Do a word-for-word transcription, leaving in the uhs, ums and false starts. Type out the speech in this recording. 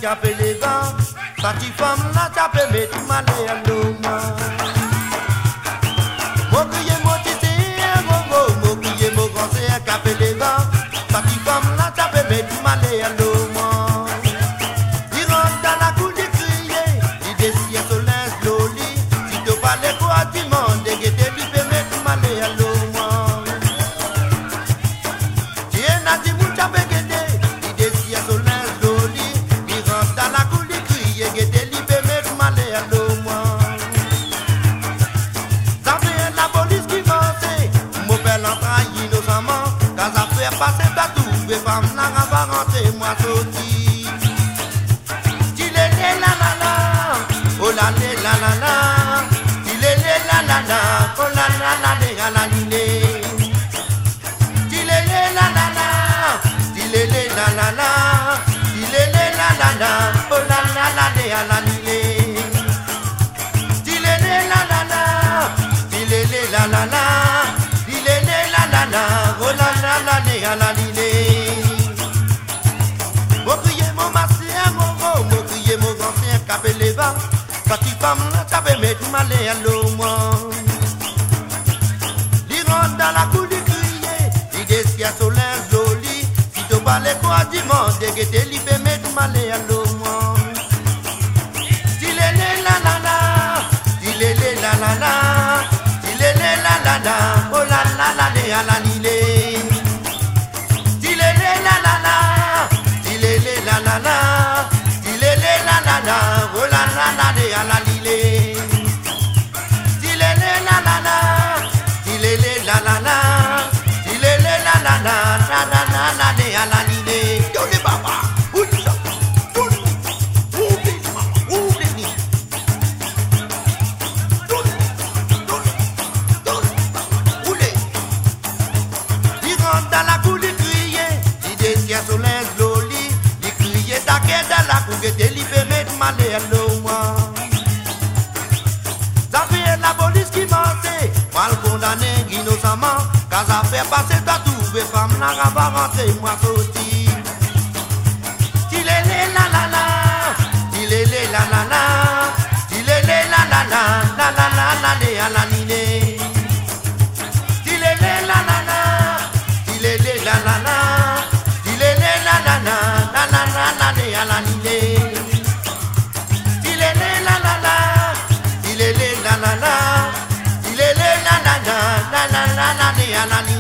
chapé les gants, sa petite femme la chapé, mais tout mal est à l'eau. Mon crié, mon tissé, mon mot, mon crié, mon grand, c'est un capé les gants, sa petite femme la chapé, mais tout mal est à l'eau. Il rentre dans la cour des criés, il décide sur l'insloli, si tu parles quoi, tu m'en dégueté, lui fait, mais tout mal est à l'eau. Passer ta tout, et femme n'a pas rentré, moi sauti. Tile la la la, oh la la la la, tile la la la, oh la la la la la lile. Tile la la la, tile la la la, tile la la la, oh la la la la la lile. Tile la la la, tile la la la, tile la la la, oh la la la la la lile. Mon crié, mon massé, mon gros, mon crié, mon grand, c'est un capé les vents. Sa petite femme, la chapé, mais tout mal est à l'eau, moi. Il rentre dans la cour du crié, il décide sur l'insloli. Si tu parles quoi, dis-moi, dégueté, il fait, mais tout mal est à l'eau, moi. Tile la la la, tile la la la, tile la la la, oh la la la la la lile. La la la, il est la la la, oh la la la la la lile. Il est la la la, il est la la la, il est la la la, la la la la la la lile. Yo les papa, ouli ça, ouli, ouli maman, ouli ni, ouli, ouli, ouli, ouli. Il rentre dans la cour du crié, il détient sur l'insloli. Dans la cour de libéré de mal à l'eau, moi. Ça fait la police qui mentait, mal condamné innocemment, car ça fait passer ta tout, et femme n'a pas rentré, moi sauti. Il est la la la, il est la la la, il est la la la, la la la la la lile. Il est la la la, il est la la la, il est la la la, la la la la la lile. Il est la la la, il est la la la, il est la la la, la la la la la lile.